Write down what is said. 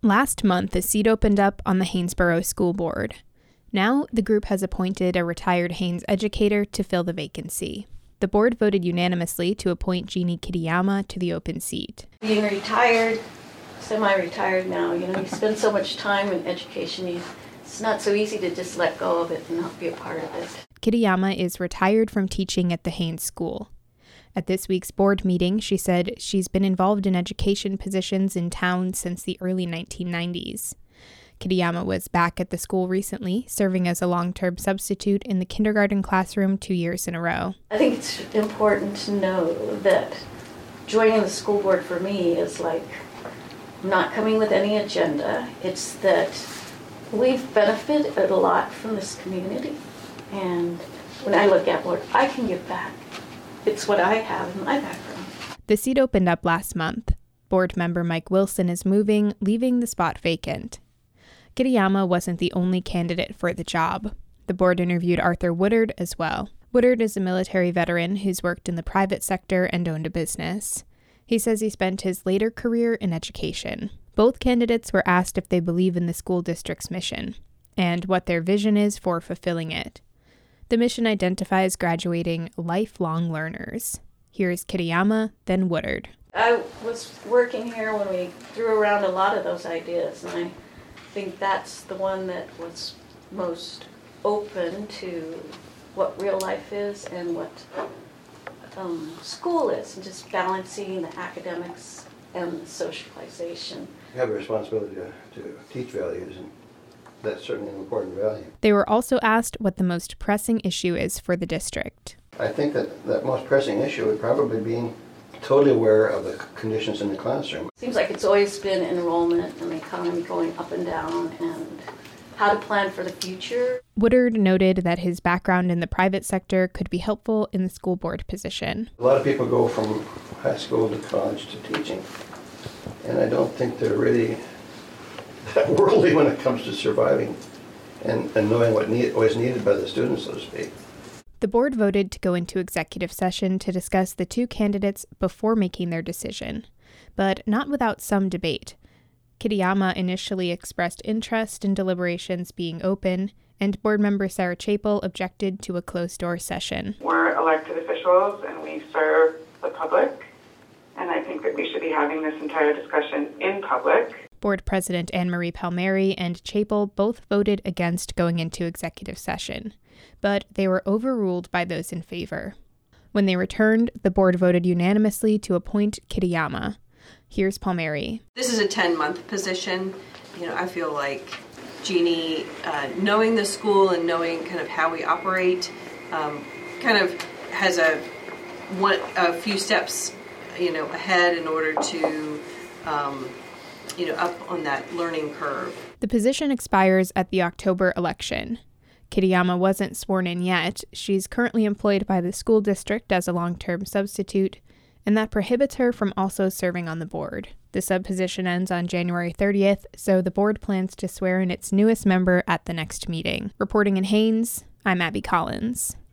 Last month, a seat opened up on the Haynesboro School Board. Now, the group has appointed a retired Haynes educator to fill the vacancy. The board voted unanimously to appoint Jeannie Kitayama to the open seat. Being retired, semi-retired now, you spend so much time in education, it's not so easy to just let go of it and not be a part of it. Kitayama is retired from teaching at the Haynes School. At this week's board meeting, she said she's been involved in education positions in town since the early 1990s. Kitayama was back at the school recently, serving as a long-term substitute in the kindergarten classroom 2 years in a row. I think it's important to know that joining the school board for me is like not coming with any agenda. It's that we've benefited a lot from this community. And when I look at what I can give back, it's what I have in my background. The seat opened up last month. Board member Mike Wilson is moving, leaving the spot vacant. Kitayama wasn't the only candidate for the job. The board interviewed Arthur Woodard as well. Woodard is a military veteran who's worked in the private sector and owned a business. He says he spent his later career in education. Both candidates were asked if they believe in the school district's mission and what their vision is for fulfilling it. The mission identifies graduating lifelong learners. Here's Kitayama, then Woodard. I was working here when we threw around a lot of those ideas, and I think that's the one that was most open to what real life is and what school is, and just balancing the academics and the socialization. You have a responsibility to teach values, and that's certainly an important value. They were also asked what the most pressing issue is for the district. I think that most pressing issue would probably be totally aware of the conditions in the classroom. Seems like it's always been enrollment and the economy going up and down and how to plan for the future. Woodard noted that his background in the private sector could be helpful in the school board position. A lot of people go from high school to college to teaching, and I don't think they're really that worldly when it comes to surviving and knowing what is needed by the students, so to speak. The board voted to go into executive session to discuss the two candidates before making their decision, but not without some debate. Kitayama initially expressed interest in deliberations being open, and board member Sarah Chapel objected to a closed-door session. We're elected officials and we serve the public, and I think that we should be having this entire discussion in public. Board President Anne Marie Palmieri and Chapel both voted against going into executive session, but they were overruled by those in favor. When they returned, the board voted unanimously to appoint Kitayama. Here's Palmieri. This is a 10-month position. I feel like Jeannie, knowing the school and knowing kind of how we operate, kind of has a few steps, ahead in order to, up on that learning curve. The position expires at the October election. Kitayama wasn't sworn in yet. She's currently employed by the school district as a long-term substitute, and that prohibits her from also serving on the board. The sub-position ends on January 30th, so the board plans to swear in its newest member at the next meeting. Reporting in Haines, I'm Abby Collins.